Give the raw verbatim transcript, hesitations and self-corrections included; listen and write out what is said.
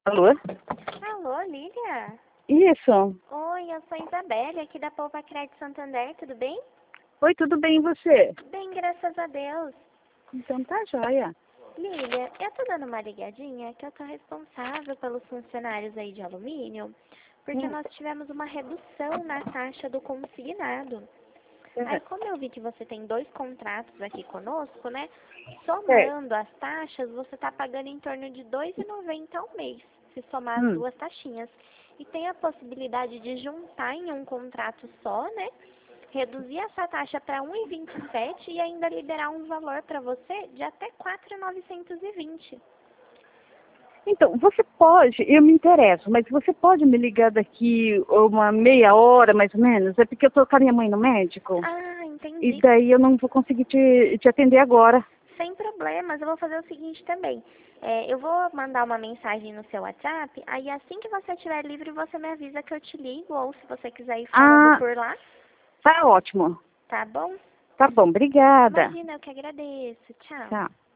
Alô? Alô, Lília? Isso. Oi, eu sou Isabelle, aqui da Poupa Crédito Santander, tudo bem? Oi, tudo bem e você? Bem, graças a Deus. Então tá joia. Lília, eu tô dando uma ligadinha que eu tô responsável pelos funcionários aí de alumínio, porque Hum, nós tivemos uma redução na taxa do consignado. Aí, é, como eu vi que você tem dois contratos aqui conosco, né? é, Somando as taxas, você está pagando em torno de dois reais e noventa centavos ao mês, se somar as hum. duas taxinhas. E tem a possibilidade de juntar em um contrato só, né? Reduzir essa taxa para um real e vinte e sete centavos e ainda liberar um valor para você de até quatro mil novecentos e vinte. Então, você pode, eu me interesso, mas você pode me ligar daqui uma meia hora, mais ou menos? É porque eu tô com a minha mãe no médico Ah, e entendi. daí eu não vou conseguir te, te atender agora. Sem problemas, eu vou fazer o seguinte também. É, eu vou mandar uma mensagem no seu WhatsApp, aí assim que você estiver livre, você me avisa que eu te ligo, ou se você quiser ir falando Ah, por lá, tá ótimo. tá bom? Tá bom, obrigada. Imagina, eu que agradeço. Tchau. Tchau.